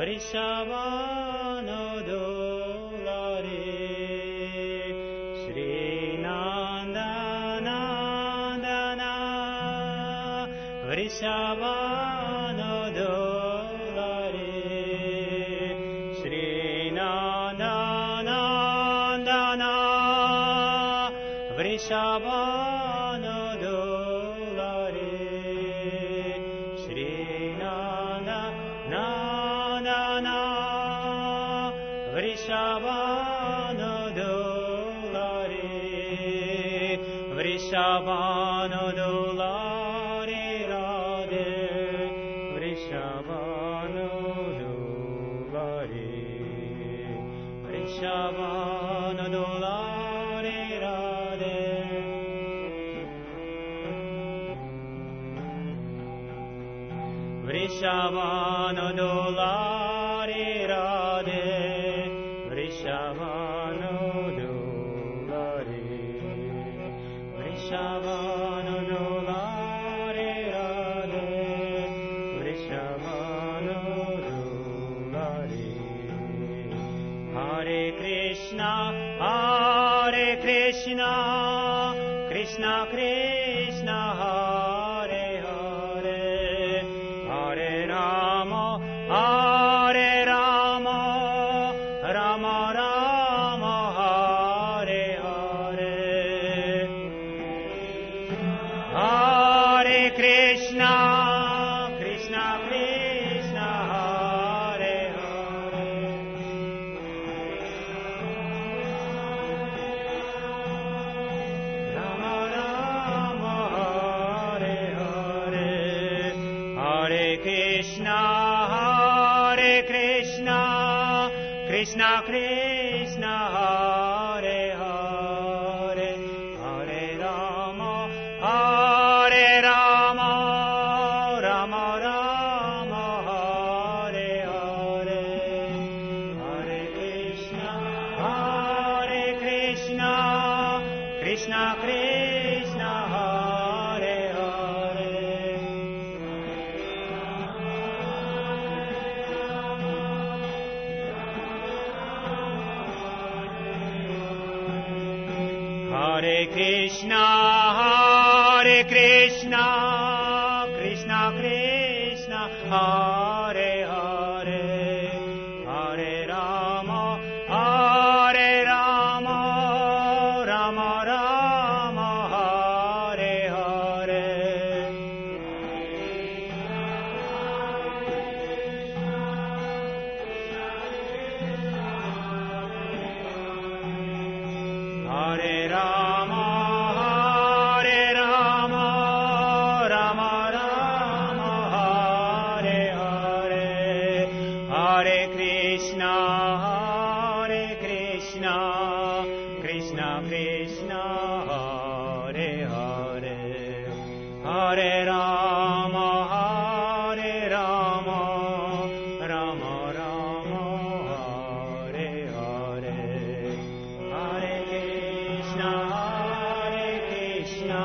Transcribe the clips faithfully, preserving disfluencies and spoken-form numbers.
Vrishabhanodolare Shri Nandanandana Vrishabhanodolare Shri Nandanandana Vrishabhanodolare Shri Nandanandana Vrishabhanodolare Vrishabhanodolare Radhe Vrishabhanodolare Vrishabhanodolare Radhe Vrishabhanodolare Radhe Vrishabhanodolare Vrishabhanodolare Radhe Vrishabhanodolare Hare Krishna Hare Krishna Krishna Krishna Hare Hare Hare Rama Hare Rama Rama Rama Hare Hare Hare Krishna Krishna Krishna Hare Hare Rama Rama Hare Hare Hare Krishna Hare Krishna Krishna Krishna Hare Hare Hare Rama Hare Rama Rama Rama Hare Hare Hare Krishna Hare Krishna Krishna Krishna Hare Hare Hare Krishna Hare Krishna Krishna Krishna Hare Hare Hare Rama Hare Rama Rama Rama Hare Hare Hare Rama Hare Rama Rama Rama Hare Hare Hare Krishna Hare Krishna Krishna Krishna Hare Hare Hare Rama Hare Rama Rama Rama Hare Hare Hare Krishna Hare Krishna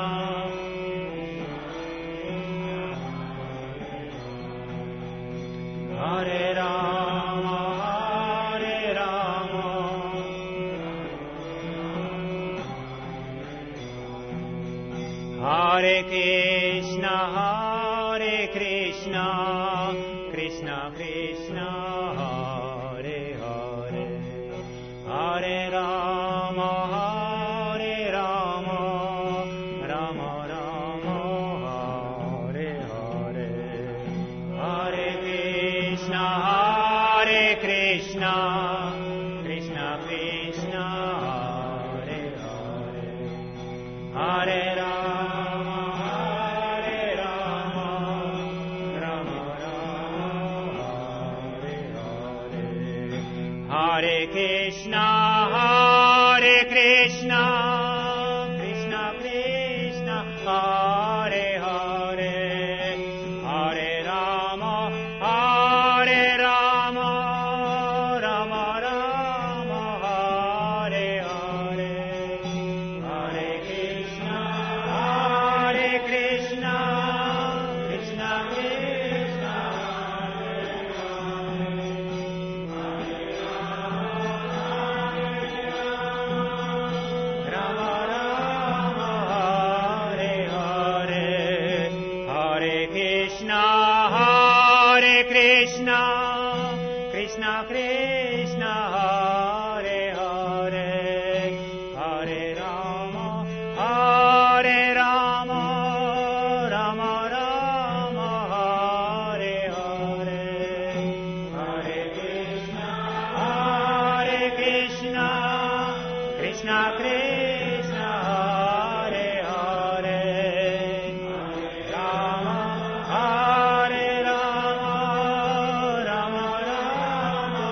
Hare Rama Hare Rama Hare Krishna Hare Krishna Krishna Krishna Hare Hare Hare Rama Hare Rama Rama Rama Hare Hare Hare Krishna Hare Krishna Krishna Krishna Hare Hare Hare Rama Hare Rama Rama Rama Hare Hare Hare Krishna Hare Krishna Krishna Krishna Hare Hare Hare Rama Hare Rama Rama Rama Hare Hare Hare Krishna Hare Krishna Krishna Krishna Hare Hare Hare Krishna, Krishna Krishna, Hare Hare, Hare Rama, Hare Rama, Rama Rama, Hare Hare, Hare Krishna, Hare Krishna, Krishna Krishna, Hare Hare, Hare Rama, Hare Rama, Rama Rama,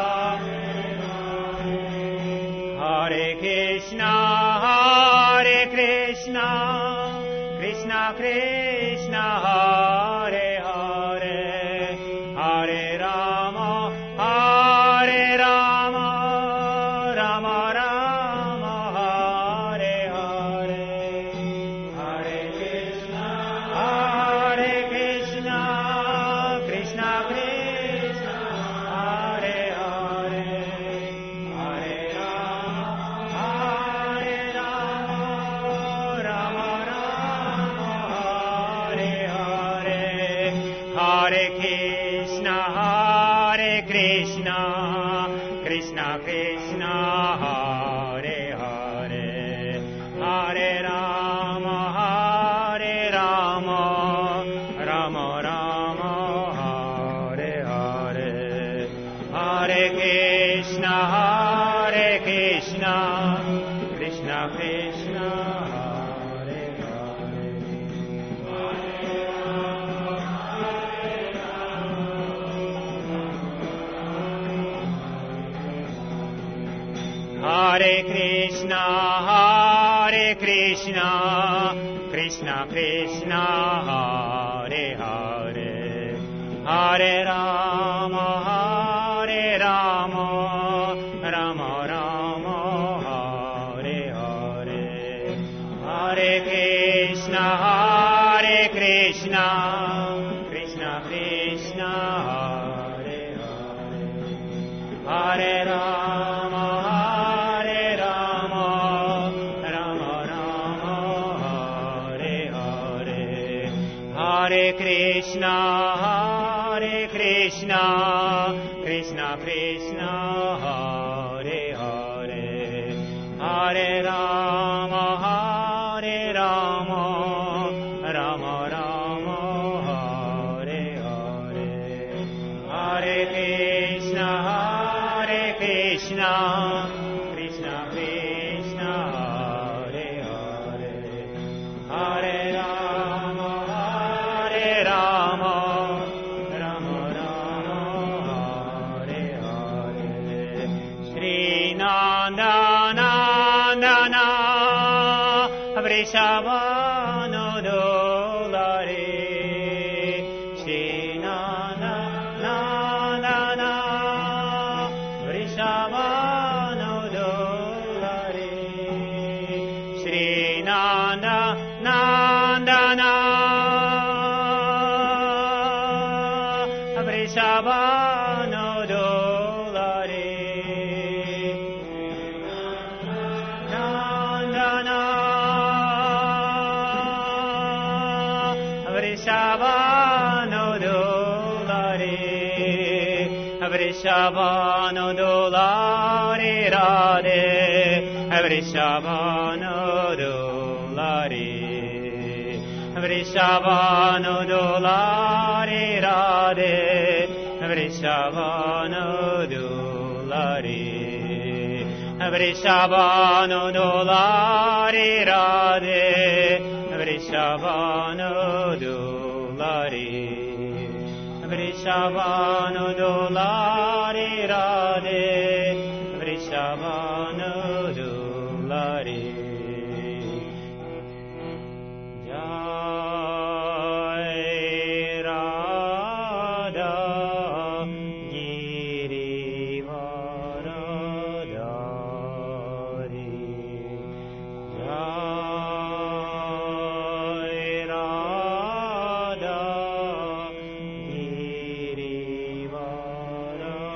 Hare Krishna, Hare Krishna, Krishna Krishna, Hare Hare, Hare Rama, Hare Rama, Rama Rama, Hare Hare, Hare Krishna, Hare Krishna, Krishna Krishna, Hare Hare, Hare Rama, Hare Rama, Rama Rama, Hare Hare, Hare Krishna, Hare Krishna, Krishna Krishna, Hare Hare, Hare Rama, Hare Rama, Rama Rama, Hare Hare, Hare Krishna, Hare Krishna, Krishna Krishna, Hare Hare, Hare Krishna, Hare Krishna, Krishna Krishna, Hare Hare, Hare Rama, Hare Rama, Rama Rama, Hare Hare, Hare Krishna, Hare Krishna, Krishna Krishna, Hare Hare, Hare Rama, Hare Rama, Rama Rama, Hare Hare, Hare Krishna, Hare Krishna, Krishna Krishna, Hare Hare, Hare Rama, Hare Rama, Rama Rama, Hare Hare, Hare Krishna, Hare Krishna, Krishna Krishna, Hare Hare, Hare Rama, Hare Rama, Rama Rama, Hare Hare, Shri Nanda Nandana, Vrishabhanu Dolare, Shri Nanda Nandana, Vrishabhanu Dolare, Shri Nanda Nandana, Vrishabhanu Dolare, Nandana, Vrishabhanu Dolare, Vrishabhanu Dolare, Radhe, Vrishabhanu Dolare, Vrishabhanu Dolare, Radhe, Vrishabhanu Dolare, Vrishabhanu Dolare, Radhe, Vrishabhanu Dolare, Vrishabhanu Dolare, Radhe, Vrishabhanu Dolare. Jai Radha Girivaradhari, Jai Radha Girivaradhari.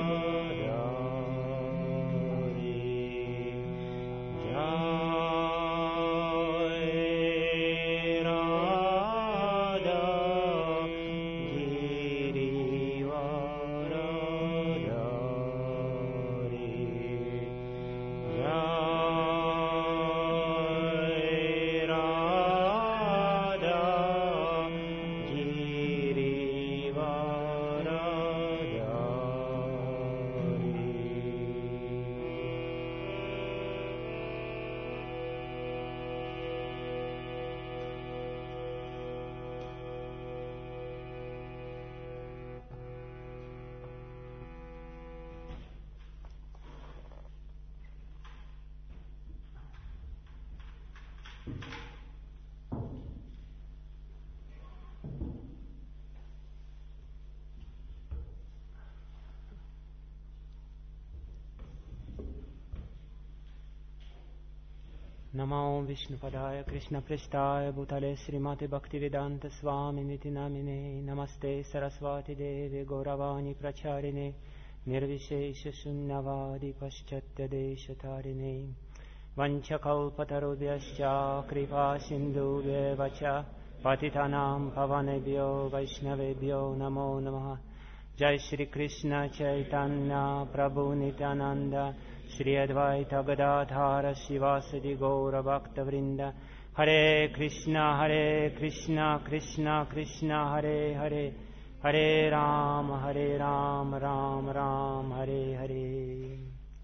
Namo Vishnupadaya Krishna Prestaya Bhutale Srimati Bhaktivedanta Swami Niti Namine Namaste Saraswati Devi Gauravani Pracharine Nirvishesha Shunyavadi Paschatya Deshatarine Vanchakalpatarubhyascha Kripa Sindhubhyevacha Patitanam Pavanebhyo Vaishnavebhyo Namo Namaha Jai Shri Krishna Chaitanya Prabhu Nityananda Shri Advaita Gadadhara Shivasadi Gaura Bhakta Vrinda Hare Krishna Hare Krishna Krishna Krishna Hare Hare Hare Ram Hare Ram Ram Ram Hare Hare.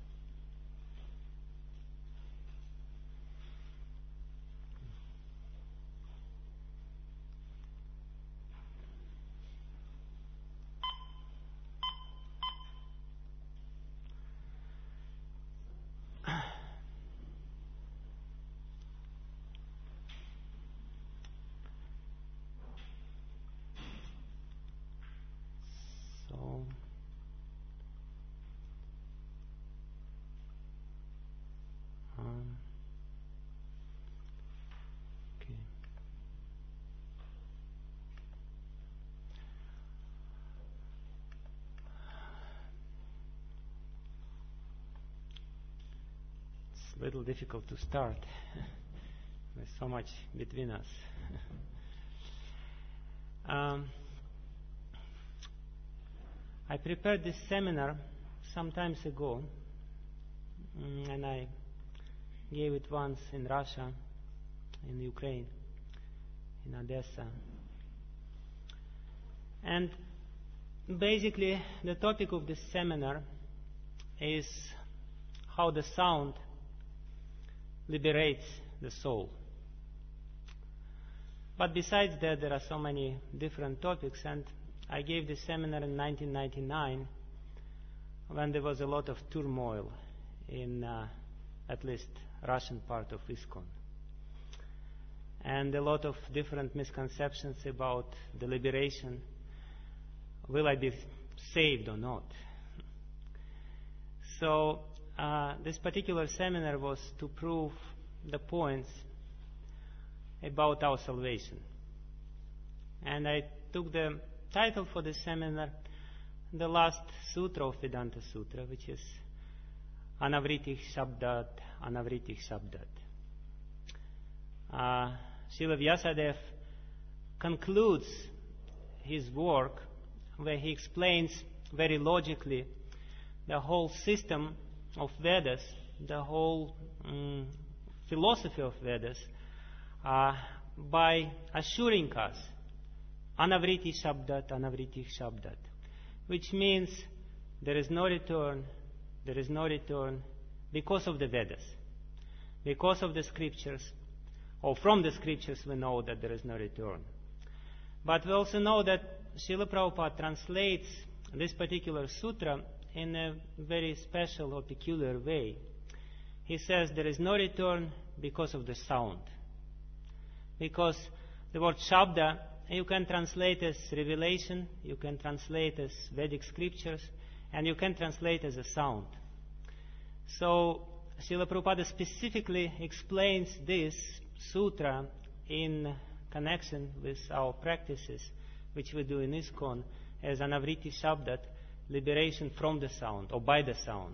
A little difficult to start. There's so much between us. um, I prepared this seminar some times ago, and I gave it once in Russia, in Ukraine, in Odessa. And basically, the topic of this seminar is how the sound liberates the soul. But besides that, there are so many different topics, and I gave this seminar in nineteen ninety-nine when there was a lot of turmoil in uh, at least Russian part of ISKCON, and a lot of different misconceptions about the liberation. Will I be saved or not? So Uh, this particular seminar was to prove the points about our salvation. And I took the title for the seminar, the last sutra of Vedanta Sutra, which is Anavritih Shabdat, Anavritih Shabdat. Uh, Srila Vyasadeva concludes his work where he explains very logically the whole system of Vedas, the whole um, philosophy of Vedas, uh, by assuring us, Anavriti Shabdat, Anavriti Shabdat, which means there is no return, there is no return because of the Vedas, because of the scriptures, or from the scriptures we know that there is no return. But we also know that Srila Prabhupada translates this particular sutra in a very special or peculiar way. He says there is no return because of the sound. Because the word Shabda, you can translate as revelation, you can translate as Vedic scriptures, and you can translate as a sound. So Srila Prabhupada specifically explains this sutra in connection with our practices, which we do in ISKCON, as Anavriti Shabdat, liberation from the sound or by the sound.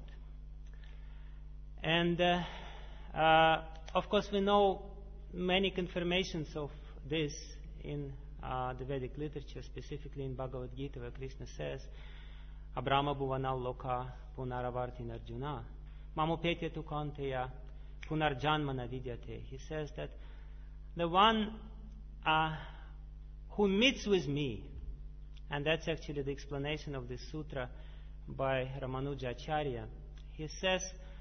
And uh, uh, of course we know many confirmations of this in uh, the Vedic literature, specifically in Bhagavad Gita, where Krishna says, Abrahma bhuvanal loka punaravartin arjuna mamupetya tu kanteya punarjanmana vidyate. He says that the one uh, who meets with me, and that's actually the explanation of this sutra by Ramanuja Acharya. He says,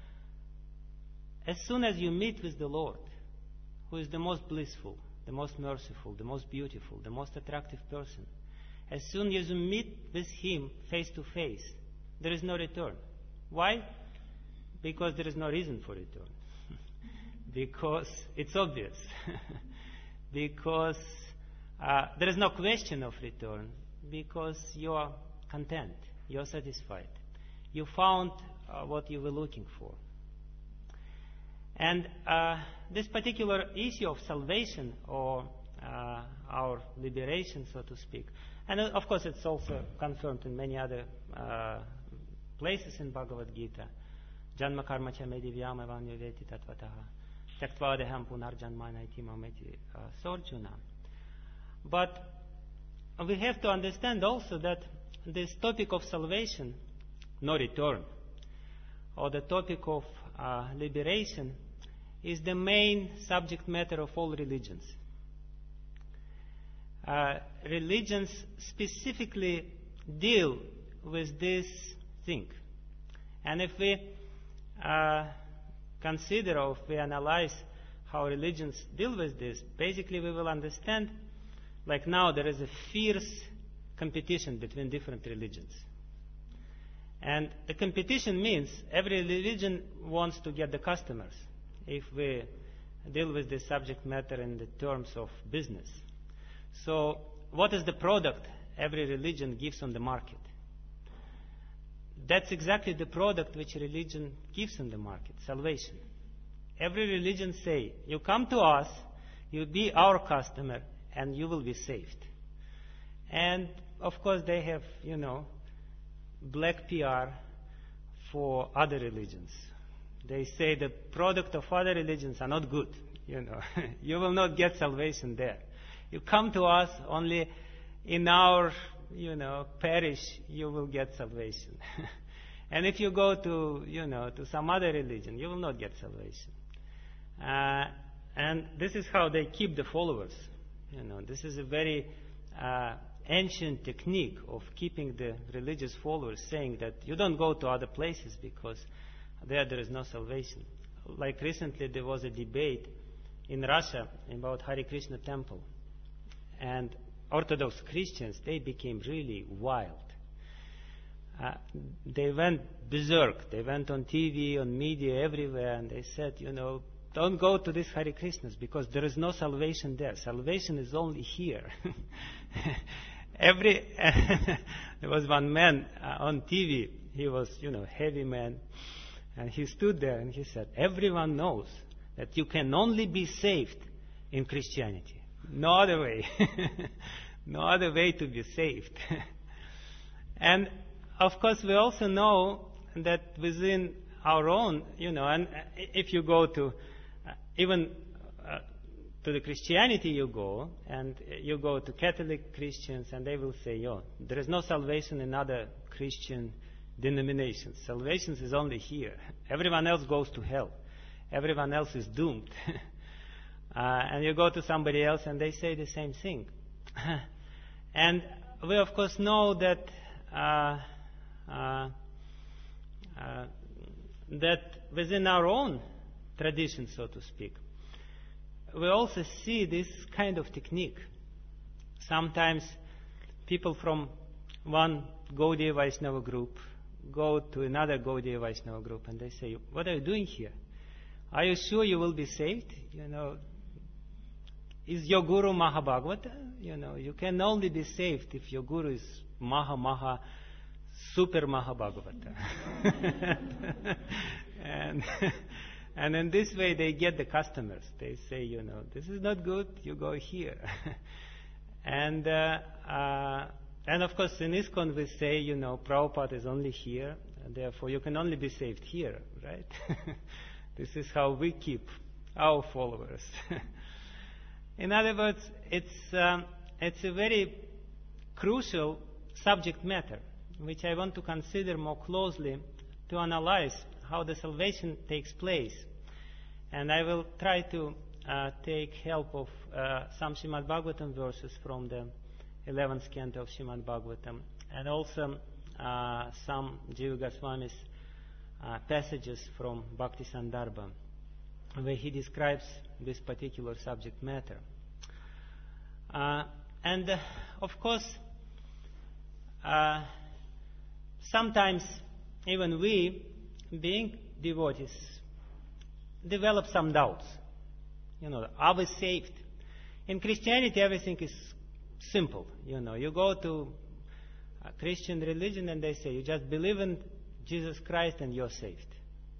as soon as you meet with the Lord, who is the most blissful, the most merciful, the most beautiful, the most attractive person, as soon as you meet with Him face to face, there is no return. Why? Because there is no reason for return. Because it's obvious. Because uh, there is no question of return. Because you are content, you are satisfied. You found uh, what you were looking for. And uh, this particular issue of salvation, or uh, our liberation, so to speak, and uh, of course it's also confirmed in many other uh, places in Bhagavad Gita. Janma karma cha me divyam evanyaveti tatvataha tyaktva punar janmanaiti mameti sorjuna. But we have to understand also that this topic of salvation, no return, or the topic of uh, liberation, is the main subject matter of all religions. Uh, religions specifically deal with this thing. And if we uh, consider or if we analyze how religions deal with this, basically we will understand, like now there is a fierce competition between different religions. And the competition means every religion wants to get the customers, if we deal with this subject matter in the terms of business. So what is the product every religion gives on the market? That's exactly the product which religion gives on the market, salvation. Every religion say, you come to us, you be our customer, and you will be saved. And of course they have, you know, black P R for other religions. They say the product of other religions are not good. You know, you will not get salvation there. You come to us, only in our, you know, parish you will get salvation. And if you go to, you know, to some other religion, you will not get salvation. Uh, and this is how they keep the followers. You know, this is a very uh, ancient technique of keeping the religious followers, saying that you don't go to other places because there there is no salvation. Like recently there was a debate in Russia about Hare Krishna temple. And Orthodox Christians, they became really wild. Uh, they went berserk. They went on T V, on media, everywhere, and they said, you know, don't go to these Hare Krishnas because there is no salvation there. Salvation is only here. Every there was one man uh, on T V. He was, you know, heavy man, and he stood there and he said, everyone knows that you can only be saved in Christianity. No other way. No other way to be saved. And of course we also know that within our own, you know, and if you go to uh, even uh, to the Christianity you go, and you go to Catholic Christians, and they will say, oh, there is no salvation in other Christian denominations. Salvation is only here. Everyone else goes to hell. Everyone else is doomed. uh, and you go to somebody else, and they say the same thing. And we, of course, know that uh, uh, uh, that within our own tradition, so to speak, we also see this kind of technique. Sometimes people from one Gaudiya Vaishnava group go to another Gaudiya Vaishnava group, and they say, what are you doing here? Are you sure you will be saved? You know, is your guru Mahabhagavata? You know, you can only be saved if your guru is Maha Maha Super Mahabhagavata. and and in this way they get the customers. They say, you know, this is not good, you go here. and uh, uh, and of course in ISKCON we say, you know, Prabhupada is only here, and therefore you can only be saved here, right? This is how we keep our followers. In other words, it's um, it's a very crucial subject matter, which I want to consider more closely to analyze how the salvation takes place. And I will try to uh, take help of uh, some Srimad Bhagavatam verses from the eleventh canto of Srimad Bhagavatam, and also uh, some Jiva Goswami's uh, passages from Bhakti Sandarbha, where he describes this particular subject matter. Uh, and uh, of course, uh, sometimes even we, being devotees, develop some doubts. You know, are we saved? In Christianity, everything is simple. You know, you go to a Christian religion and they say, you just believe in Jesus Christ and you're saved.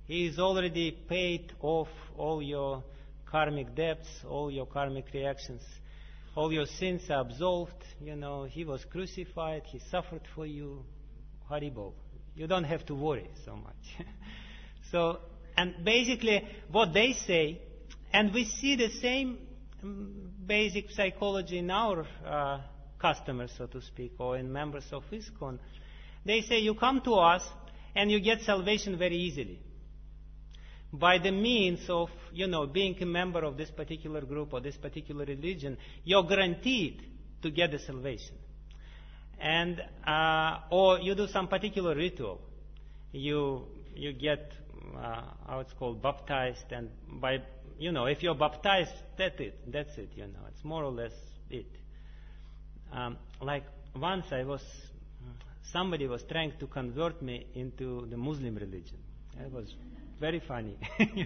He is already paid off all your karmic debts, all your karmic reactions. All your sins are absolved. You know, he was crucified. He suffered for you. Haribol. You don't have to worry so much. So, and basically what they say, and we see the same um, basic psychology in our uh, customers, so to speak, or in members of ISKCON. They say you come to us and you get salvation very easily. By the means of, you know, being a member of this particular group or this particular religion, you're guaranteed to get the salvation. And, uh, or you do some particular ritual. You, you get, uh, how it's called, baptized, and by, you know, if you're baptized, that's it, that's it, you know, it's more or less it. Um, like once I was, somebody was trying to convert me into the Muslim religion. It was very funny.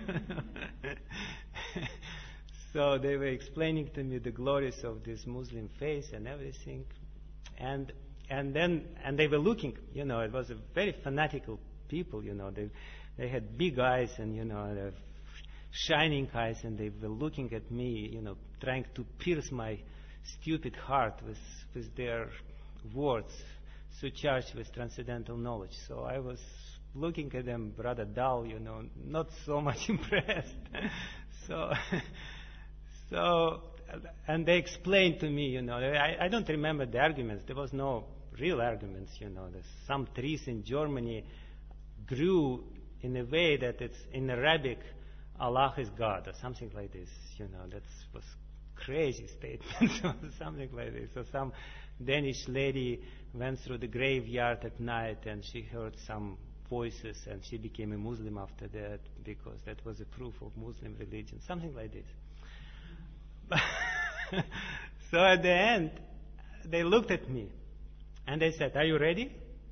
So they were explaining to me the glories of this Muslim faith and everything, and and then and they were looking. You know, it was a very fanatical people. You know, they they had big eyes and you know shining eyes, and they were looking at me. You know, trying to pierce my stupid heart with with their words, so charged with transcendental knowledge. So I was looking at them rather dull, you know, not so much impressed. so, so, and they explained to me, you know, I, I don't remember the arguments. There was no real arguments, you know. There's some trees in Germany grew in a way that it's in Arabic, Allah is God, or something like this, you know. That was crazy statement, or something like this. So some Danish lady went through the graveyard at night and she heard some voices, and she became a Muslim after that because that was a proof of Muslim religion, something like this. So at the end, they looked at me and they said, "Are you ready?"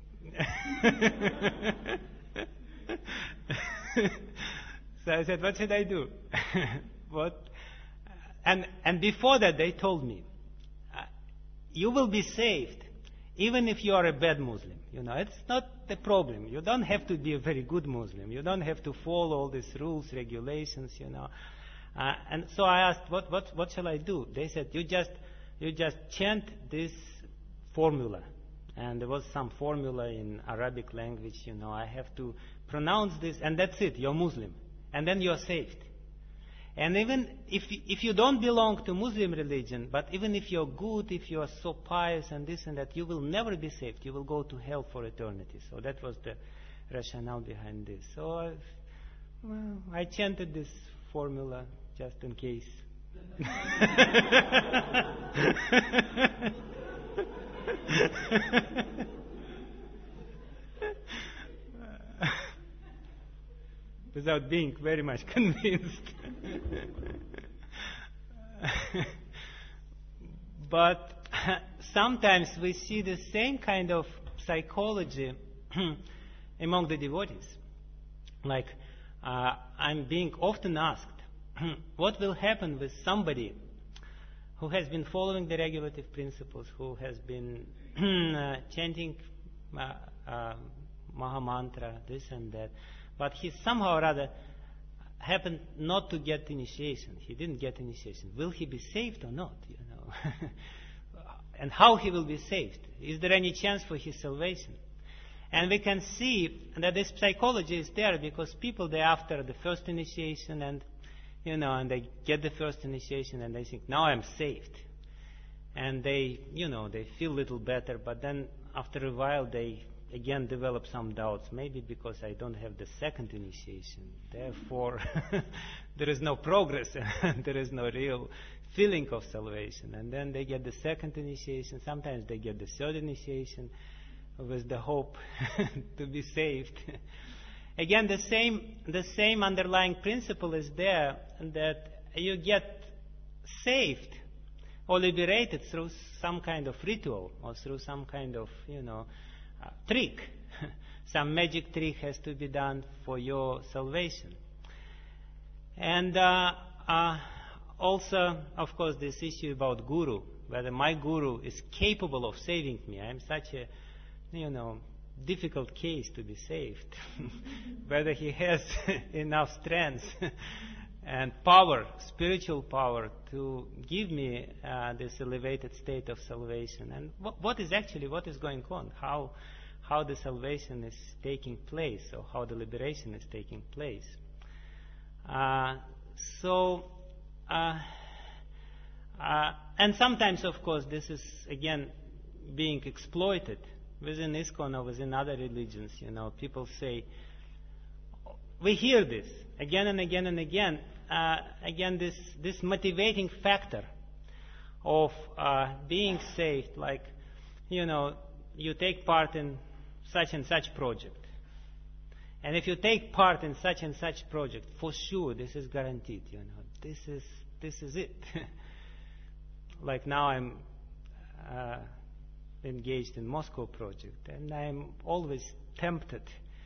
So I said, "What should I do?" What? And and before that, they told me, uh, "You will be saved even if you are a bad Muslim. You know, it's not the problem. You don't have to be a very good Muslim. You don't have to follow all these rules, regulations, you know." Uh, and so I asked, what, what, what shall I do? They said, you just, you just chant this formula. And there was some formula in Arabic language, you know, I have to pronounce this, and that's it, you're Muslim. And then you're saved. And even if if you don't belong to Muslim religion, but even if you're good, if you are so pious and this and that, you will never be saved. You will go to hell for eternity. So that was the rationale behind this. So I, well, I chanted this formula just in case. Without being very much convinced. But sometimes we see the same kind of psychology among the devotees. Like, uh, I'm being often asked, what will happen with somebody who has been following the regulative principles, who has been uh, chanting uh, uh, Maha Mantra, this and that, but he somehow or other happened not to get initiation. He didn't get initiation. Will he be saved or not? You know, and how he will be saved? Is there any chance for his salvation? And we can see that this psychology is there because people, they after the first initiation, and you know, and they get the first initiation, and they think, now I'm saved, and they, you know, they feel a little better. But then after a while, they again develop some doubts, maybe because I don't have the second initiation. Therefore, there is no progress, there is no real feeling of salvation. And then they get the second initiation, sometimes they get the third initiation with the hope to be saved. Again, the same, the same underlying principle is there, that you get saved or liberated through some kind of ritual or through some kind of, you know, Uh, trick. Some magic trick has to be done for your salvation. And uh, uh, also, of course, this issue about guru, whether my guru is capable of saving me. I am such a, you know, difficult case to be saved. Whether he has enough strength and power, spiritual power, to give me uh, this elevated state of salvation. And wh- what is actually, what is going on? How, how the salvation is taking place, or how the liberation is taking place. Uh, so, uh, uh, and sometimes, of course, this is, again, being exploited within ISKCON or within other religions. You know, people say, we hear this again and again and again. Uh, again, this this motivating factor of uh, being saved, like, you know, you take part in such and such project, and if you take part in such and such project, for sure, this is guaranteed. You know, this is this is it. Like now, I'm uh, engaged in Moscow project, and I'm always tempted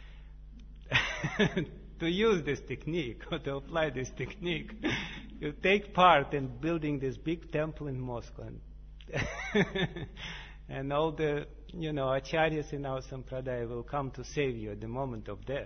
to use this technique or to apply this technique. You take part in building this big temple in Moscow, and, and all the, you know, acharyas in our sampradaya will come to save you at the moment of death.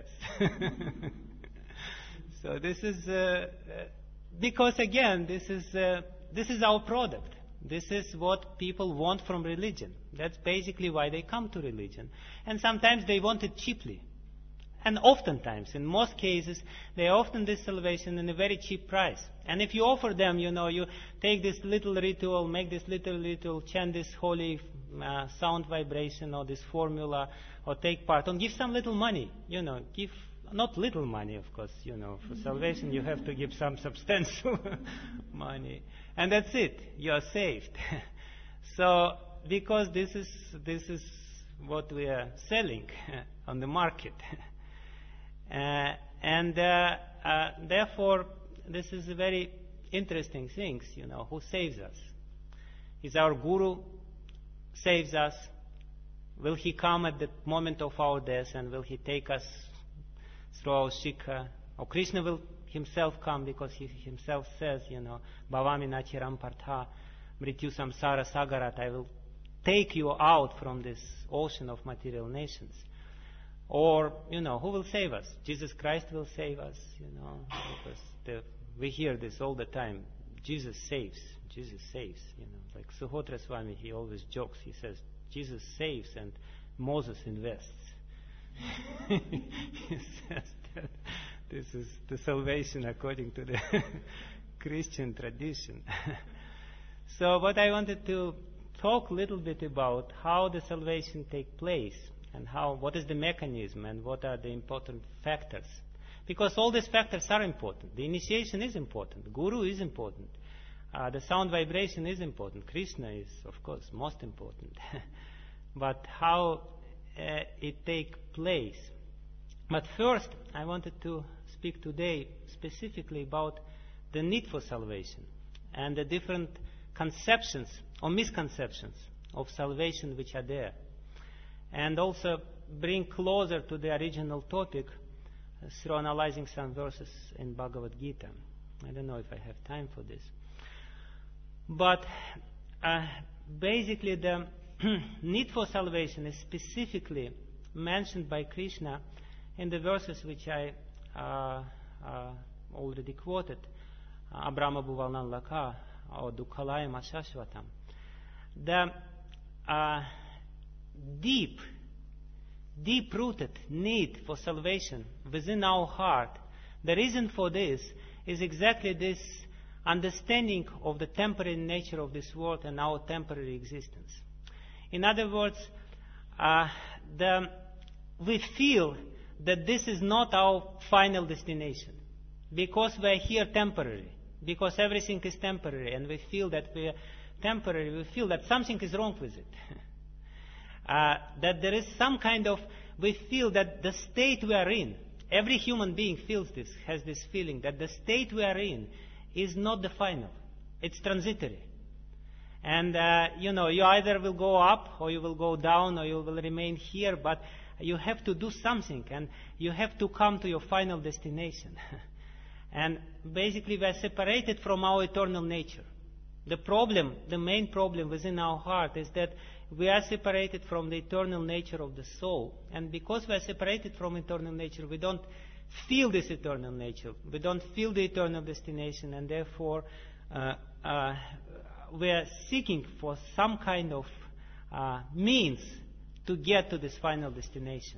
So this is uh, uh, because again, this is uh, this is our product. This is what people want from religion. That's basically why they come to religion, and sometimes they want it cheaply. And oftentimes, in most cases, they often this salvation in a very cheap price. And if you offer them, you know, you take this little ritual, make this little ritual, chant this holy uh, sound vibration or this formula, or take part, and give some little money, you know, give, not little money, of course, you know, for salvation you have to give some substantial money. And that's it, you are saved. So, because this is, this is what we are selling on the market. Uh, and uh, uh, therefore, this is a very interesting thing, you know, who saves us? Is our Guru saves us? Will he come at the moment of our death, and will he take us through our shikha? Or Krishna will himself come, because he himself says, you know, Bhavami nachiram partha mrityu samsara sagarat, I will take you out from this ocean of material nations. Or, you know, who will save us? Jesus Christ will save us, you know, because the, we hear this all the time. Jesus saves, Jesus saves, you know. Like Suhotra Swami, he always jokes, he says, Jesus saves and Moses invests. He says that this is the salvation according to the Christian tradition. So what I wanted to talk a little bit about, how the salvation takes place, and how, what is the mechanism, and what are the important factors. Because all these factors are important. The initiation is important. Guru is important. Uh, the sound vibration is important. Krishna is, of course, most important. But how uh, it takes place. But first, I wanted to speak today specifically about the need for salvation and the different conceptions or misconceptions of salvation which are there. And also bring closer to the original topic uh, through analyzing some verses in Bhagavad Gita. I don't know if I have time for this. But uh, basically the need for salvation is specifically mentioned by Krishna in the verses which I uh, uh, already quoted. Abrahma Bhuvalnan Laka or Dukhalayam Ashashvatam. The uh, deep, deep-rooted need for salvation within our heart, the reason for this is exactly this understanding of the temporary nature of this world and our temporary existence. In other words, uh, the, we feel that this is not our final destination, because we are here temporarily, because everything is temporary, and we feel that we are temporary, we feel that something is wrong with it. Uh, that there is some kind of, we feel that the state we are in, every human being feels this, has this feeling that the state we are in is not the final. It's transitory. And, uh, you know, you either will go up or you will go down or you will remain here, but you have to do something and you have to come to your final destination. And basically we are separated from our eternal nature. The problem, the main problem within our heart is that we are separated from the eternal nature of the soul. And because we are separated from eternal nature, we don't feel this eternal nature. We don't feel the eternal destination, and therefore uh, uh, we are seeking for some kind of uh, means to get to this final destination.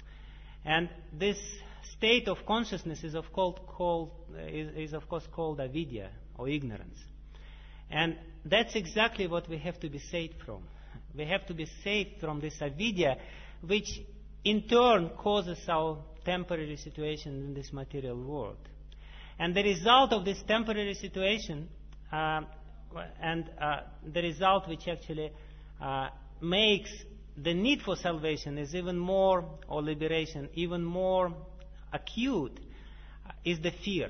And this state of consciousness is of, called, called, is, is of course called avidya, or ignorance. And that's exactly what we have to be saved from. We have to be saved from this avidya, which in turn causes our temporary situation in this material world. And the result of this temporary situation, uh, and uh, the result which actually uh, makes the need for salvation is even more, or liberation, even more acute, uh, is the fear.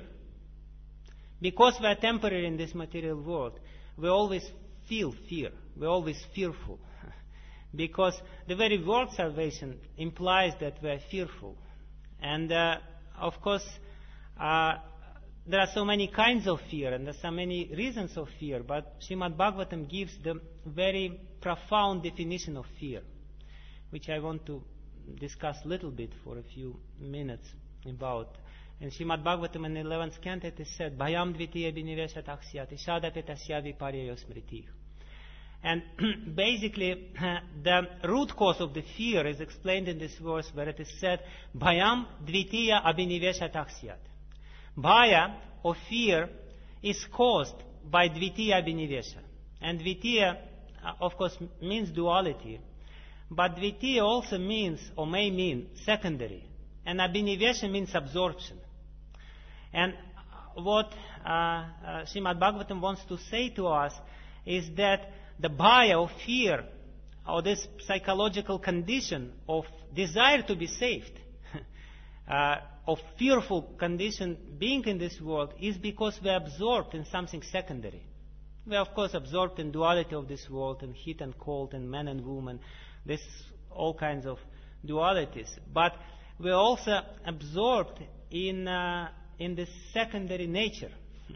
Because we are temporary in this material world, we always feel fear. We're always fearful. Because the very word salvation implies that we are fearful. And, uh, of course, uh, there are so many kinds of fear, and there are so many reasons of fear, but Srimad Bhagavatam gives the very profound definition of fear, which I want to discuss a little bit for a few minutes about. In Srimad Bhagavatam in the eleventh canto it is said, Bhayam dvitiya biniveshat aksyat ishadape tasya viparya smritih. And basically, the root cause of the fear is explained in this verse where it is said, Bhayam dvitiya abhiniveshat aksyat. Bhaya, or fear, is caused by dvitiya abhinivesha. And dvitiya, of course, means duality. But dvitiya also means, or may mean, secondary. And abhinivesha means absorption. And what uh, uh, Srimad Bhagavatam wants to say to us is that the bhaya, or fear, or this psychological condition of desire to be saved, uh, of fearful condition being in this world, is because we are absorbed in something secondary. We are, of course, absorbed in duality of this world, in heat and cold, in man and woman, this all kinds of dualities. But we are also absorbed in uh, in this secondary nature.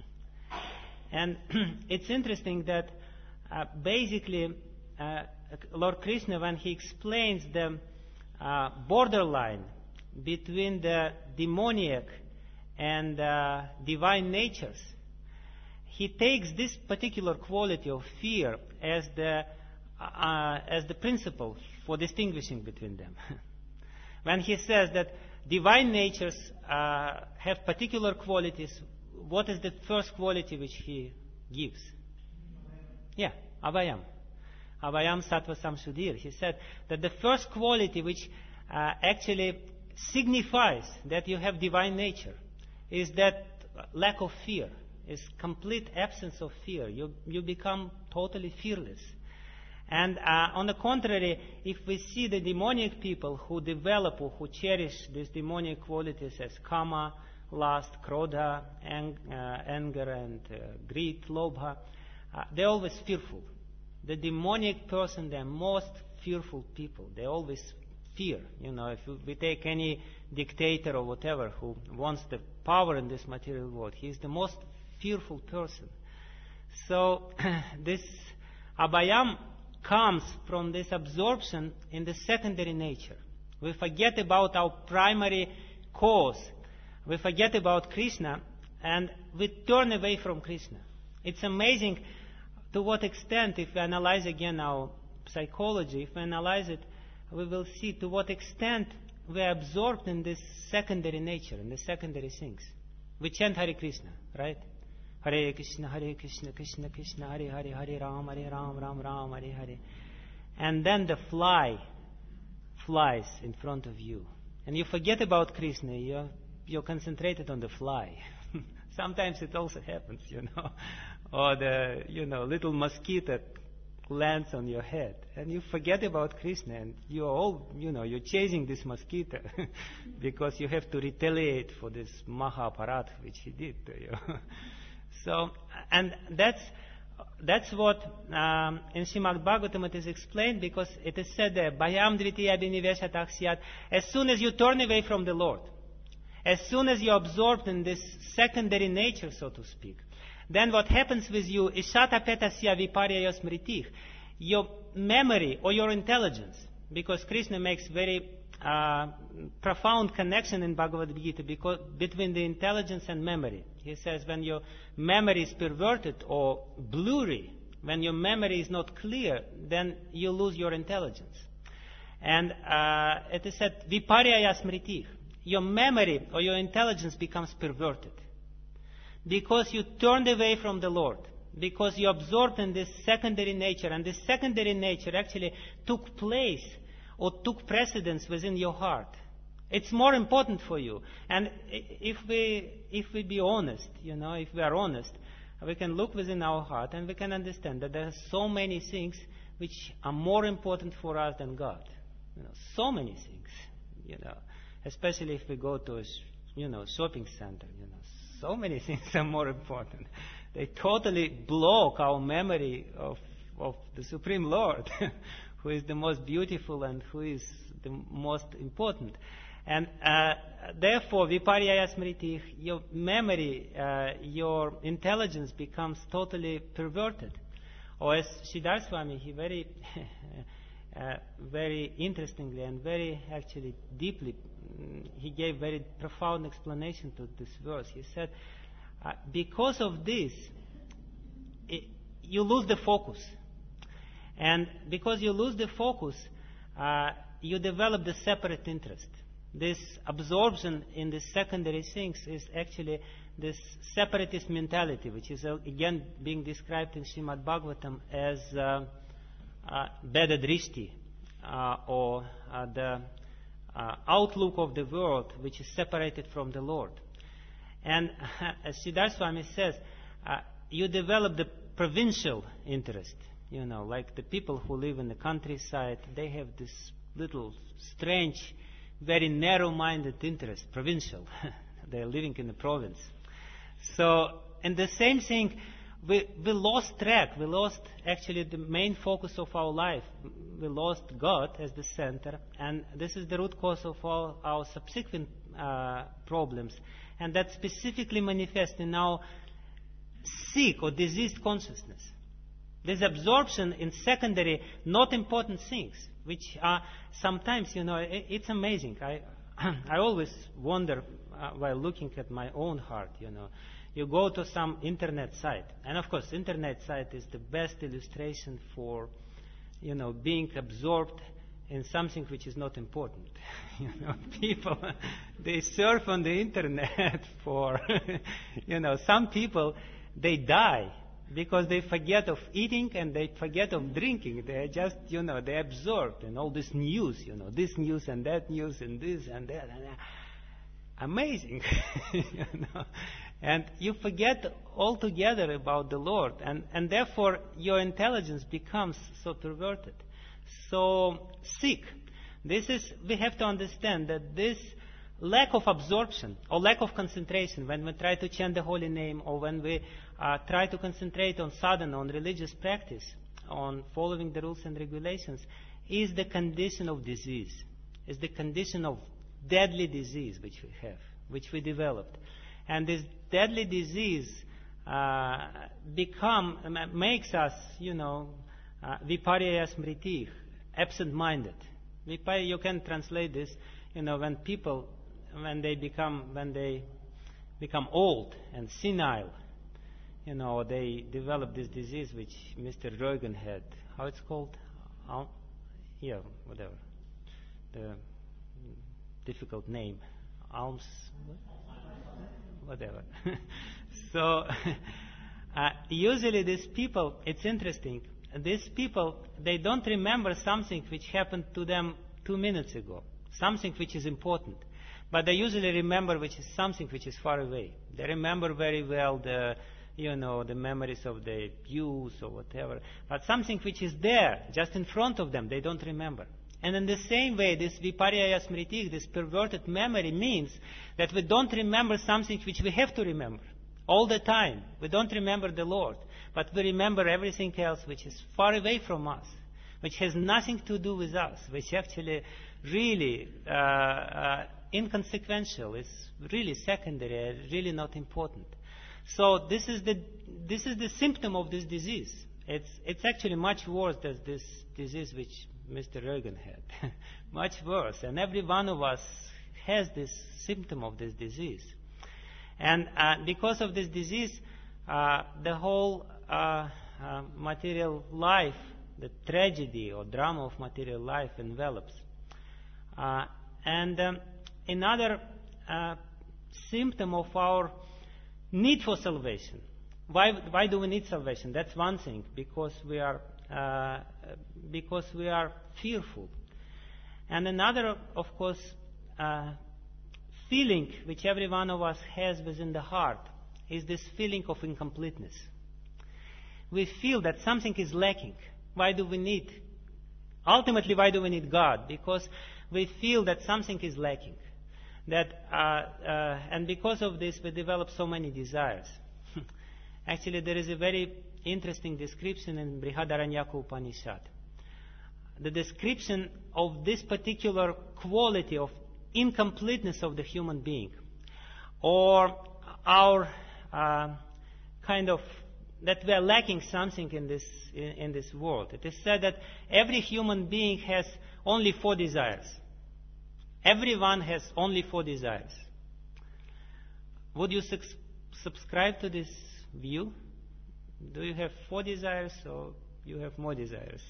And it's interesting that uh, basically uh, Lord Krishna, when he explains the uh, borderline between the demoniac and uh, divine natures, he takes this particular quality of fear as the uh, as the principle for distinguishing between them. When he says that divine natures uh, have particular qualities, what is the first quality which he gives? Yeah, avayam. Avayam sattva samsudhir. He said that the first quality which uh, actually signifies that you have divine nature is that lack of fear, is complete absence of fear. You, you become totally fearless. And uh, on the contrary, if we see the demoniac people who develop or who cherish these demoniac qualities as kama, lust, krodha, ang, uh, anger, and uh, greed, lobha, uh, they're always fearful. The demoniac person, they're most fearful people. They always fear. You know, if we take any dictator or whatever who wants the power in this material world, he's the most fearful person. So this abhayam comes from this absorption in the secondary nature. We forget about our primary cause. We forget about Krishna, and we turn away from Krishna. It's amazing to what extent, if we analyze again our psychology, if we analyze it, we will see to what extent we are absorbed in this secondary nature, in the secondary things. We chant Hare Krishna, right? Hare Krishna, Hare Krishna, Krishna Krishna, Hare Hare, Hare Ram, Hare Ram, Ram Ram, Hare Hare. And then the fly flies in front of you. And you forget about Krishna, you're, you're concentrated on the fly. Sometimes it also happens, you know. Or the, you know, little mosquito lands on your head. And you forget about Krishna, and you're all, you know, you're chasing this mosquito because you have to retaliate for this Mahaparat which he did to you. So, and that's that's what um, in Srimad Bhagavatam it is explained, because it is said there, Bhayam dvitiya abhiniveshat aksyat. As soon as you turn away from the Lord, as soon as you're absorbed in this secondary nature, so to speak, then what happens with you, ishata petasya viparya smritih, your memory or your intelligence, because Krishna makes very uh, profound connection in Bhagavad Gita because, between the intelligence and memory. He says when your memory is perverted or blurry, when your memory is not clear, then you lose your intelligence. And uh, it is said, viparyaya smritih. Your memory or your intelligence becomes perverted because you turned away from the Lord, because you absorbed in this secondary nature, and this secondary nature actually took place or took precedence within your heart. It's more important for you. And if we if we be honest, you know, if we are honest, we can look within our heart and we can understand that there are so many things which are more important for us than God. You know, so many things, you know, especially if we go to a, you know, shopping center, you know, so many things are more important. They totally block our memory of, of the Supreme Lord, who is the most beautiful and who is the most important. And uh, therefore, viparyaya smritih, your memory, uh, your intelligence becomes totally perverted. Or as Siddhartha Swami, he very, uh, very interestingly and very actually deeply, he gave very profound explanation to this verse. He said, uh, because of this, it, you lose the focus. And because you lose the focus, uh, you develop the separate interest. This absorption in the secondary things is actually this separatist mentality, which is uh, again being described in Srimad Bhagavatam as uh, uh, Beda Drishti, uh, or uh, the uh, outlook of the world which is separated from the Lord. And uh, as Siddhartha Swami says, uh, you develop the provincial interest. You know, like the people who live in the countryside, they have this little strange, very narrow-minded interest, provincial. They are living in the province. So, and the same thing, we, we lost track. We lost actually the main focus of our life. We lost God as the center, and this is the root cause of all our subsequent uh, problems. And that specifically manifests in our sick or diseased consciousness. This absorption in secondary, not important things, which are sometimes, you know, it, it's amazing. I, I always wonder uh, while looking at my own heart, you know. You go to some internet site, and of course, internet site is the best illustration for, you know, being absorbed in something which is not important. You know, people, they surf on the internet for, you know, some people, they die because they forget of eating and they forget of drinking. They are just, you know, they absorbed in all this news, you know, this news and that news and this and that. And that. Amazing. You know. And you forget altogether about the Lord. And, and therefore, your intelligence becomes so perverted, so sick. This is, we have to understand that this lack of absorption or lack of concentration when we try to chant the holy name or when we uh, try to concentrate on sadhana, on religious practice, on following the rules and regulations, is the condition of disease, is the condition of deadly disease which we have, which we developed. And this deadly disease uh, become, makes us, you know, uh, viparyaya smritih, absent-minded. Vipar, you can translate this, you know, when people, when they become, when they become old and senile, you know, they develop this disease which Mister Rogan had. How it's called? Al- yeah, whatever. The difficult name. Alms, whatever. So, uh, usually these people, it's interesting, these people, they don't remember something which happened to them two minutes ago, something which is important. But they usually remember which is something which is far away. They remember very well the, you know, the memories of the youth or whatever. But something which is there, just in front of them, they don't remember. And in the same way, this viparyaya smritih, this perverted memory, means that we don't remember something which we have to remember all the time. We don't remember the Lord, but we remember everything else which is far away from us, which has nothing to do with us, which actually really uh, uh, inconsequential, is really secondary, really not important. So this is the this is the symptom of this disease. it's it's actually much worse than this disease which Mister Reagan had. Much worse. And every one of us has this symptom of this disease. And uh, because of this disease, uh, the whole uh, uh, material life, the tragedy or drama of material life envelops. Uh, and um, another uh, symptom of our need for salvation. Why, why do we need salvation? That's one thing, because we are uh, because we are fearful. And another, of course, uh, feeling which every one of us has within the heart is this feeling of incompleteness. We feel that something is lacking. Why do we need? Ultimately, why do we need God? Because we feel that something is lacking. That uh, uh, and because of this, we develop so many desires. Actually, there is a very interesting description in Brihadaranyaka Upanishad. The description of this particular quality of incompleteness of the human being, or our uh, kind of that we are lacking something in this in, in this world. It is said that every human being has only four desires. Everyone has only four desires. Would you su- subscribe to this view? Do you have four desires, or you have more desires?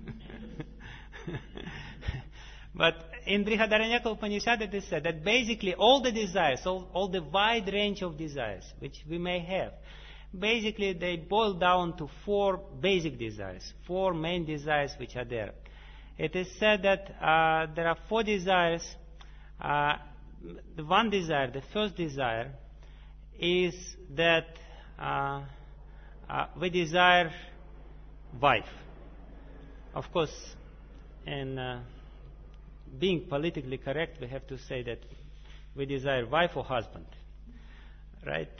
But in Brihadaranyaka Upanishad it is said that basically all the desires, all, all the wide range of desires which we may have, basically they boil down to four basic desires, four main desires which are there. It is said that uh, there are four desires. Uh, the one desire, the first desire, is that uh, uh, we desire wife. Of course, in uh, being politically correct, we have to say that we desire wife or husband, right?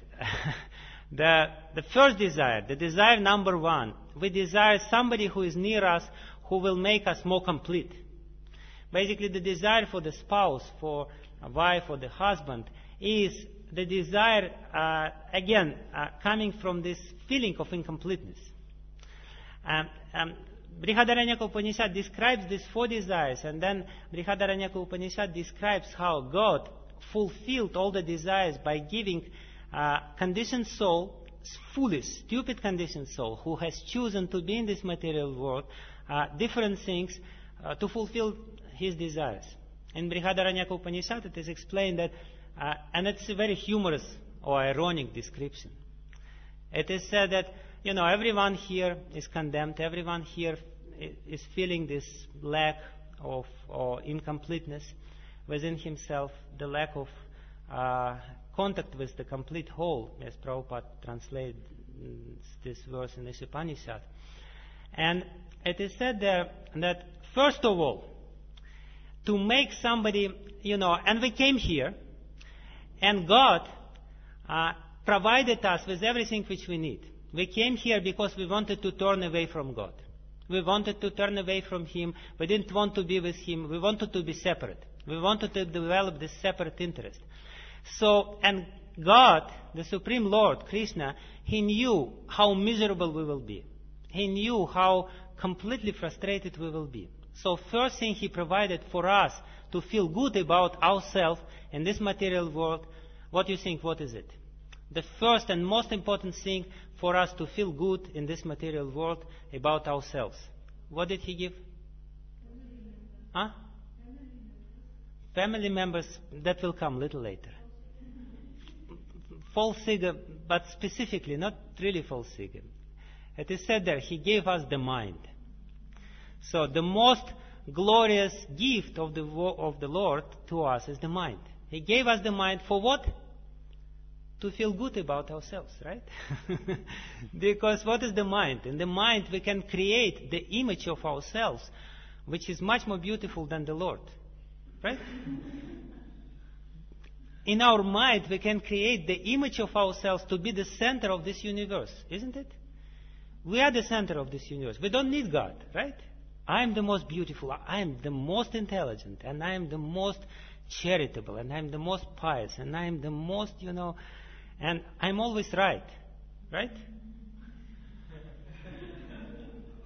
the the first desire, the desire number one, we desire somebody who is near us, who will make us more complete. Basically, the desire for the spouse, for a wife or the husband, is the desire, uh, again, uh, coming from this feeling of incompleteness. Um, um, Brihadaranyaka Upanishad describes these four desires, and then Brihadaranyaka Upanishad describes how God fulfilled all the desires by giving uh, conditioned soul, foolish, stupid conditioned soul, who has chosen to be in this material world, uh, different things uh, to fulfill his desires. In Brihadaranyaka Upanishad it is explained that, uh, and it's a very humorous or ironic description. It is said that, you know, everyone here is condemned, everyone here is feeling this lack of or incompleteness within himself, the lack of uh, contact with the complete whole, as Prabhupada translates this verse in the Upanishad. And it is said there that, first of all, to make somebody, you know, and we came here, and God uh, provided us with everything which we need. We came here because we wanted to turn away from God. We wanted to turn away from Him. We didn't want to be with Him. We wanted to be separate. We wanted to develop this separate interest. So, and God, the Supreme Lord, Krishna, He knew how miserable we will be. He knew how completely frustrated we will be. So first thing He provided for us to feel good about ourselves in this material world, what do you think, what is it? The first and most important thing for us to feel good in this material world about ourselves. What did He give? Huh? Family members, that will come a little later. False figure, but specifically, not really false figure. It is said there, He gave us the mind. So the most glorious gift of the of the Lord to us is the mind. He gave us the mind for what? To feel good about ourselves, right? Because what is the mind? In the mind we can create the image of ourselves, which is much more beautiful than the Lord, right? In our mind we can create the image of ourselves to be the center of this universe, isn't it? We are the center of this universe. We don't need God, right? I am the most beautiful, I am the most intelligent, and I am the most charitable, and I am the most pious, and I am the most, you know, and I'm always right, right?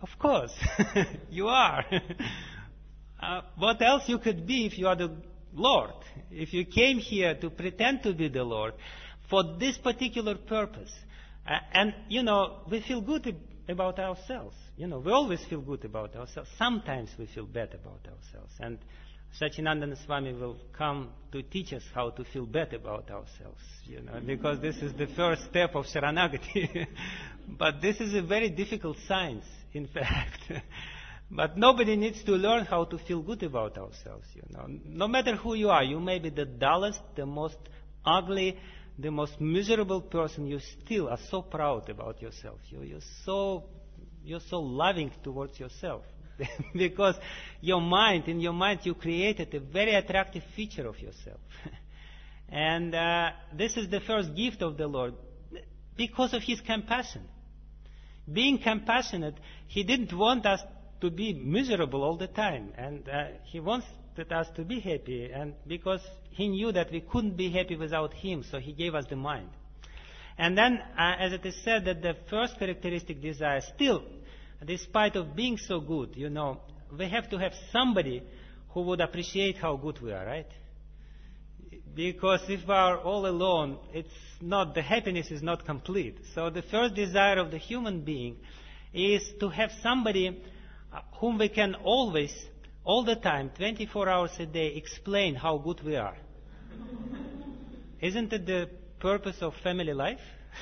Of course, you are. uh, what else you could be if you are the Lord? If you came here to pretend to be the Lord for this particular purpose. Uh, and, you know, we feel good ab- about ourselves. You know, we always feel good about ourselves. Sometimes we feel bad about ourselves. And Sachinandana Swami will come to teach us how to feel bad about ourselves, you know, because this is the first step of Sharanagati. But this is a very difficult science, in fact. But nobody needs to learn how to feel good about ourselves, you know. No matter who you are, you may be the dullest, the most ugly, the most miserable person, you still are so proud about yourself. You, you're so you're so loving towards yourself. Because your mind, in your mind, you created a very attractive feature of yourself. And uh, this is the first gift of the Lord, because of His compassion. Being compassionate, He didn't want us to be miserable all the time. And uh, He wanted us to be happy. And because He knew that we couldn't be happy without Him, so He gave us the mind. And then, uh, as it is said, that the first characteristic desire, still, despite of being so good, you know, we have to have somebody who would appreciate how good we are, right? Because if we are all alone, it's not, the happiness is not complete. So the first desire of the human being is to have somebody whom we can always, all the time, twenty-four hours a day, explain how good we are. Isn't it the purpose of family life?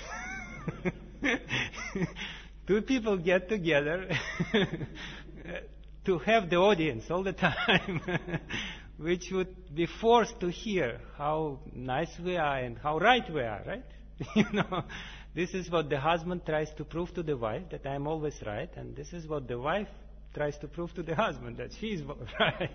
Two people get together to have the audience all the time, which would be forced to hear how nice we are and how right we are, right? You know, this is what the husband tries to prove to the wife, that I am always right, and this is what the wife tries to prove to the husband, that she is right.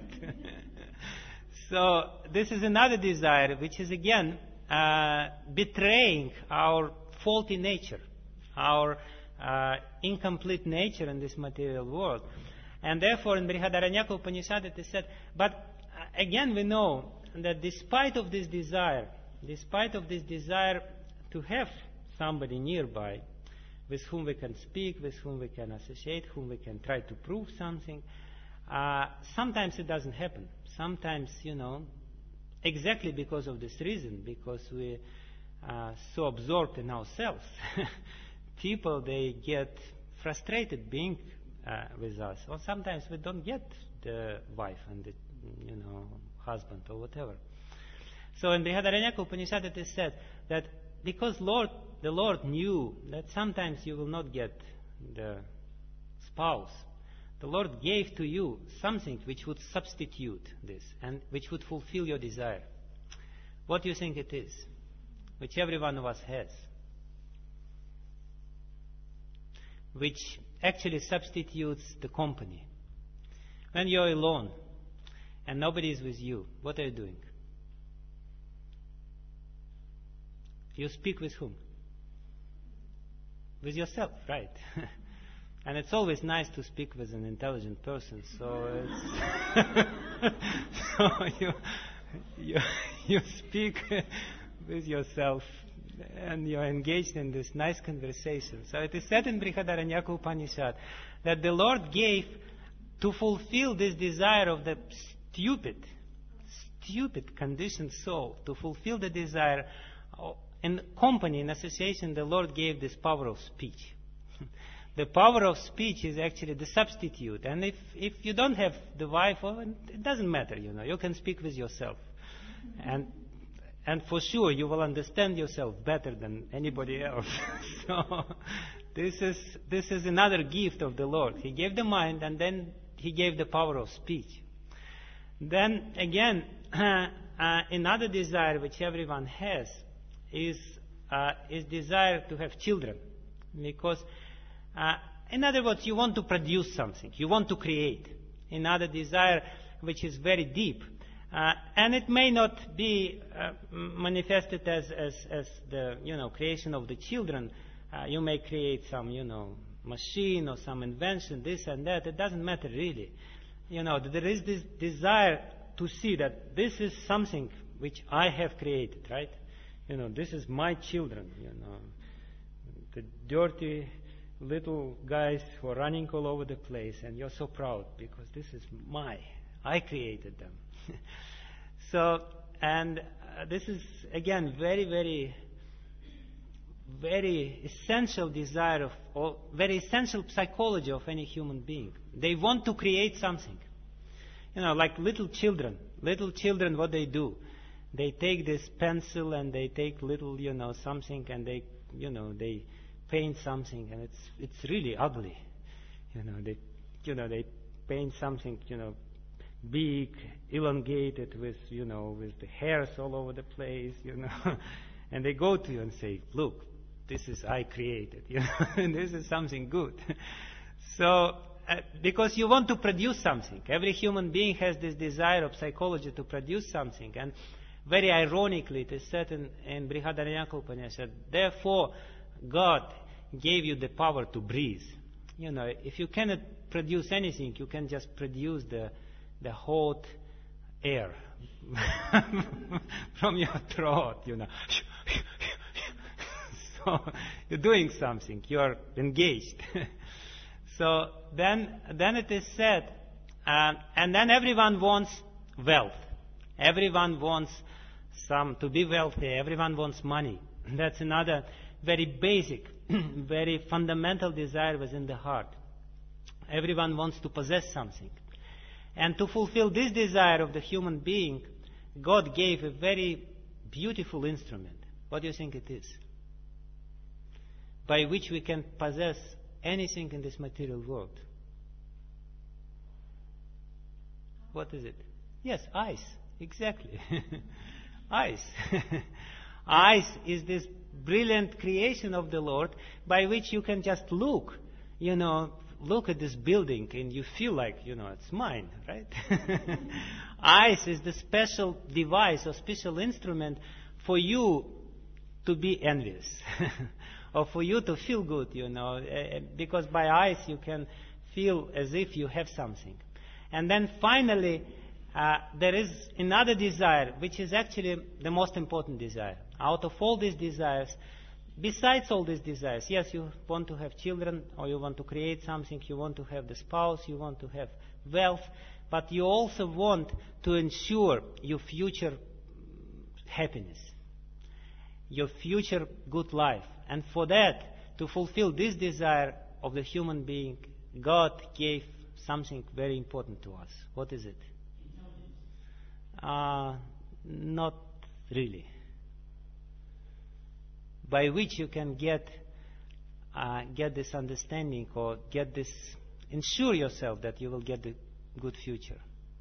So this is another desire, which is again uh, betraying our faulty nature, our Uh, incomplete nature in this material world. And therefore in Brihadaranyaka Upanishad it is said, but uh, again we know that despite of this desire, despite of this desire to have somebody nearby with whom we can speak, with whom we can associate, whom we can try to prove something, uh, sometimes it doesn't happen. Sometimes, you know, exactly because of this reason, because we are so absorbed in ourselves, people, they get frustrated being uh, with us. Or sometimes we don't get the wife and the, you know, husband or whatever. So in Brihadaranyaka Upanishad it is said that because Lord, the Lord knew that sometimes you will not get the spouse, the Lord gave to you something which would substitute this and which would fulfill your desire. What do you think it is? Which every one of us has. Which actually substitutes the company. When you're alone and nobody is with you, what are you doing? You speak with whom? With yourself, right? And it's always nice to speak with an intelligent person, so it's so you, you, you speak with yourself, and you're engaged in this nice conversation. So it is said in Brihadaranyaka Upanishad that the Lord gave to fulfill this desire of the stupid, stupid conditioned soul, to fulfill the desire in company, in association, the Lord gave this power of speech. The power of speech is actually the substitute. And if, if you don't have the wife, well, it doesn't matter, you know, you can speak with yourself. And And for sure, you will understand yourself better than anybody else. So, this is this is another gift of the Lord. He gave the mind, and then He gave the power of speech. Then again, uh, another desire which everyone has is uh, is desire to have children, because, uh, in other words, you want to produce something, you want to create. Another desire which is very deep. Uh, and it may not be uh, manifested as, as, as the, you know, creation of the children. Uh, you may create some, you know, machine or some invention, this and that. It doesn't matter really. You know, there is this desire to see that this is something which I have created, right? You know, this is my children, you know. The dirty, little guys who are running all over the place, and you're so proud because this is my, I created them. So, and uh, this is again very, very, very essential desire of, or very essential psychology of any human being. They want to create something. You know, like little children. Little children, what they do? They take this pencil and they take little, you know, something, and they, you know, they paint something, and it's it's really ugly. You know, they, you know, they paint something, you know, big, elongated, with, you know, with the hairs all over the place, you know, and they go to you and say, "Look, this is I created, you know, and this is something good." So. Uh, because you want to produce something. Every human being has this desire of psychology to produce something. And very ironically, it is said in, in Brihadaranyaka Upanishad, therefore God gave you the power to breathe. You know, if you cannot produce anything, you can just produce the, the hot air from your throat, you know. So you're doing something, you're engaged. So then, then it is said, uh, and then everyone wants wealth. Everyone wants some to be wealthy. Everyone wants money. That's another very basic, very fundamental desire within the heart. Everyone wants to possess something. And to fulfill this desire of the human being, God gave a very beautiful instrument. What do you think it is? By which we can possess anything in this material world. What is it? Yes, eyes. Exactly. Eyes. Eyes is this brilliant creation of the Lord by which you can just look, you know, look at this building and you feel like, you know, it's mine, right? Eyes is the special device or special instrument for you to be envious. Or for you to feel good, you know, uh, because by eyes you can feel as if you have something. And then finally, uh, there is another desire, which is actually the most important desire. Out of all these desires, besides all these desires, yes, you want to have children, or you want to create something, you want to have the spouse, you want to have wealth, but you also want to ensure your future happiness, your future good life. And for that, to fulfill this desire of the human being, God gave something very important to us. What is it? Uh, not really. By which you can get uh, get this understanding, or get this, ensure yourself that you will get the good future.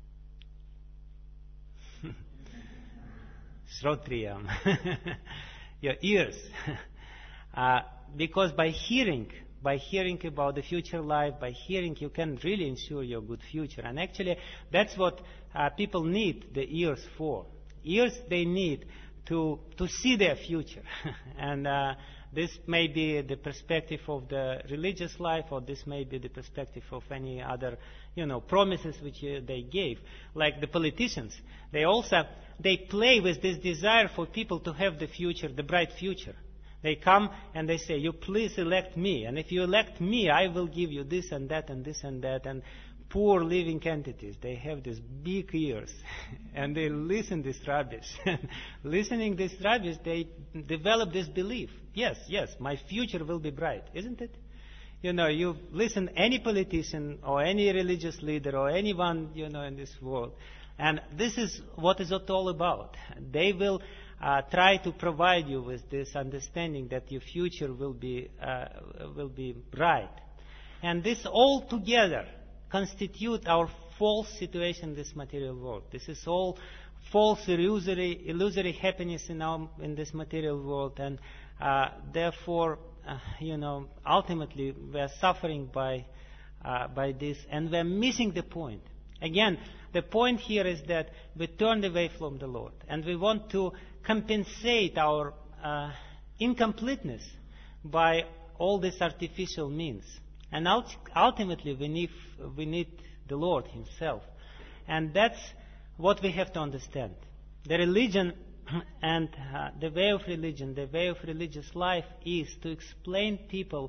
Shrotriyam. Your ears. Uh, because by hearing, by hearing about the future life, by hearing, you can really ensure your good future. And actually, that's what uh, people need the ears for. Ears they need to to see their future. And uh, this may be the perspective of the religious life, or this may be the perspective of any other, you know, promises which uh, they gave. Like the politicians, they also they play with this desire for people to have the future, the bright future. They come and they say, "You please elect me, and if you elect me, I will give you this and that and this and that." And poor living entities, they have these big ears, and they listen this rubbish. Listening this rubbish, they develop this belief. Yes, yes, my future will be bright, isn't it? You know, you listen any politician or any religious leader or anyone, you know, in this world, and this is what is it all about. They will Uh, try to provide you with this understanding that your future will be uh, will be bright, and this all together constitute our false situation in this material world. This is all false, illusory, illusory happiness in our in this material world, and uh, therefore, uh, you know, ultimately we are suffering by uh, by this, and we are missing the point. Again, the point here is that we turned away from the Lord, and we want to compensate our uh, incompleteness by all these artificial means. And ult- ultimately, we need, we need the Lord Himself. And that's what we have to understand. The religion and uh, the way of religion, the way of religious life is to explain people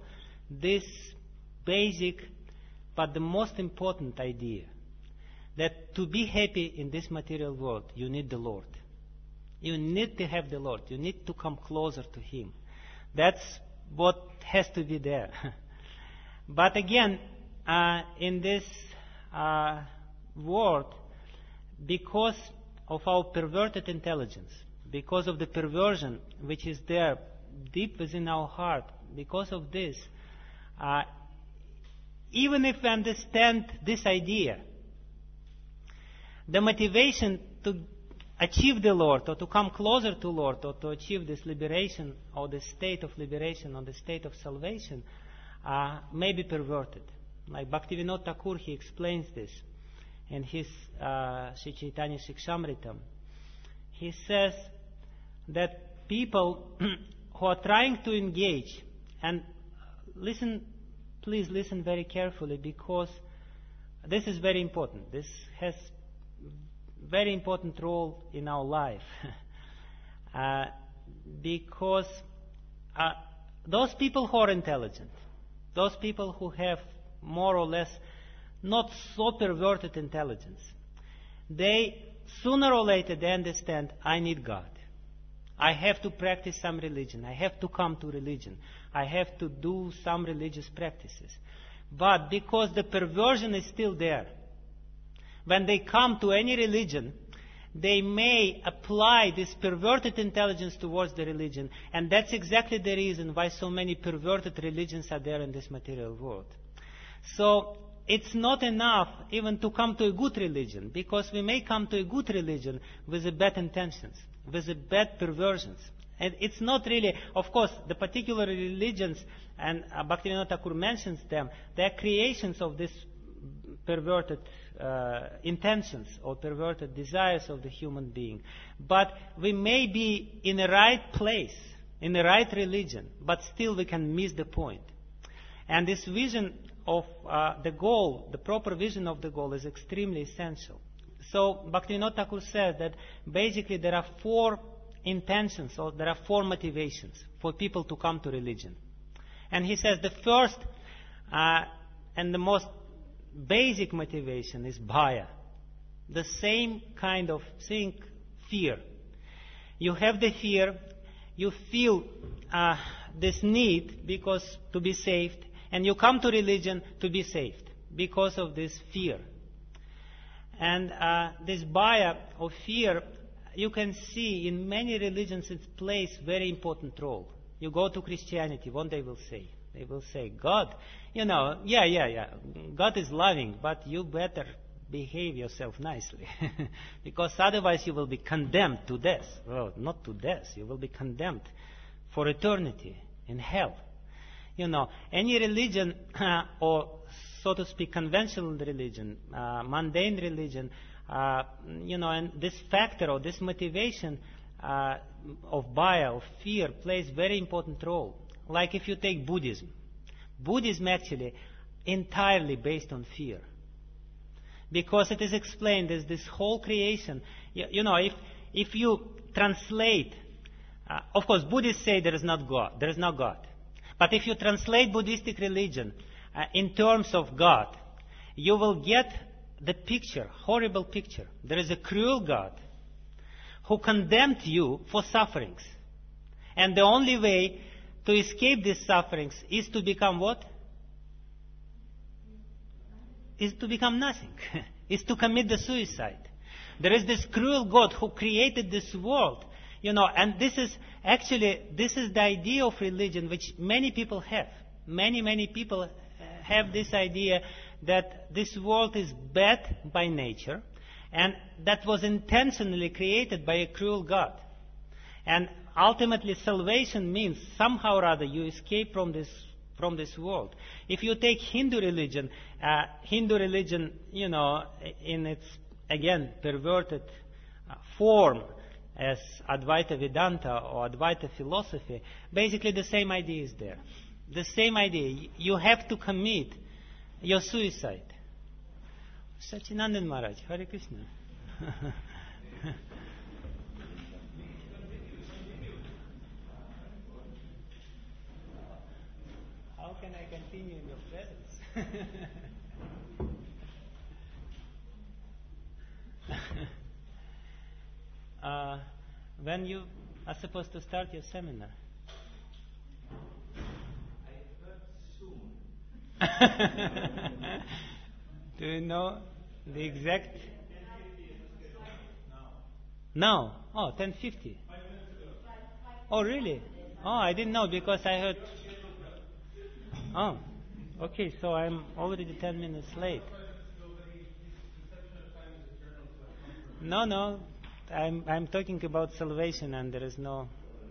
this basic but the most important idea, that to be happy in this material world, you need the Lord. You need to have the Lord. You need to come closer to Him. That's what has to be there. But again, uh, in this uh, world, because of our perverted intelligence, because of the perversion which is there deep within our heart, because of this, uh, even if we understand this idea, the motivation to achieve the Lord, or to come closer to Lord, or to achieve this liberation, or the state of liberation, or the state of salvation, uh, may be perverted. Like Bhaktivinoda Thakur, he explains this in his uh, Sri Chaitanya Shikshamritam. He says that people who are trying to engage, and listen, please listen very carefully, because this is very important. This has very important role in our life. uh, because uh, those people who are intelligent, those people who have more or less not so perverted intelligence, they sooner or later they understand, I need God. I have to practice some religion. I have to come to religion. I have to do some religious practices. But because the perversion is still there, when they come to any religion, they may apply this perverted intelligence towards the religion. And that's exactly the reason why so many perverted religions are there in this material world. So it's not enough even to come to a good religion, because we may come to a good religion with the bad intentions, with the bad perversions. And it's not really, of course, the particular religions, and uh, Bhaktivinoda Thakur mentions them, they are creations of this perverted uh, intentions or perverted desires of the human being. But we may be in the right place, in the right religion, but still we can miss the point. And this vision of uh, the goal, the proper vision of the goal, is extremely essential. So Bhaktivinoda Thakur says that basically there are four intentions, or there are four motivations for people to come to religion. And he says the first uh, and the most basic motivation is bhaya, the same kind of thing, fear. You have the fear, you feel uh, this need because to be saved, and you come to religion to be saved because of this fear. And uh, this bhaya or fear, you can see in many religions it plays very important role. You go to Christianity, what they will say? They will say, God, you know, yeah, yeah, yeah, God is loving, but you better behave yourself nicely. Because otherwise you will be condemned to death. Well, not to death, you will be condemned for eternity in hell. You know, any religion, uh, or so to speak, conventional religion, uh, mundane religion, uh, you know, and this factor or this motivation uh, of bhaya, of fear, plays very important role. Like if you take Buddhism. Buddhism actually entirely based on fear. Because it is explained as this whole creation. You, you know, if, if you translate, uh, of course, Buddhists say there is not God. There is no God. But if you translate Buddhistic religion uh, in terms of God, you will get the picture, horrible picture. There is a cruel God who condemned you for sufferings. And the only way to escape these sufferings is to become what? Is to become nothing. Is to commit the suicide. There is this cruel God who created this world. You know, and this is actually, this is the idea of religion which many people have. Many, many people have this idea that this world is bad by nature, and that was intentionally created by a cruel God. And ultimately, salvation means somehow or other you escape from this from this world. If you take Hindu religion, uh, Hindu religion, you know, in its again perverted uh, form as Advaita Vedanta or Advaita philosophy, basically the same idea is there. The same idea. You have to commit your suicide. Sachinandan Maharaj, Hare Krishna. How can I continue in your presence? uh, when you are supposed to start your seminar? I heard soon. Do you know the exact? Now? Oh, ten fifty. Oh, really? Oh, I didn't know because I heard. Oh, okay, so I'm already ten minutes late. No, no, I'm I'm talking about salvation, and there is no.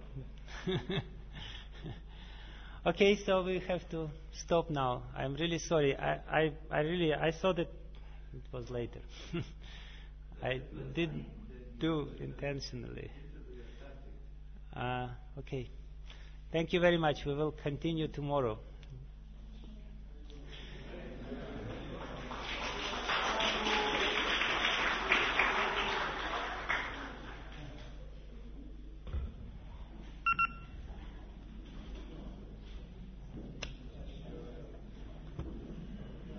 Okay, so we have to stop now. I'm really sorry. I I, I really I thought that it was later. I didn't do intentionally. Uh, okay. Thank you very much. We will continue tomorrow.